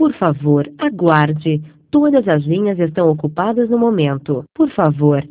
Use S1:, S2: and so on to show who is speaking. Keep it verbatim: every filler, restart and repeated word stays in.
S1: Por favor, aguarde. Todas as linhas estão ocupadas no momento. Por favor,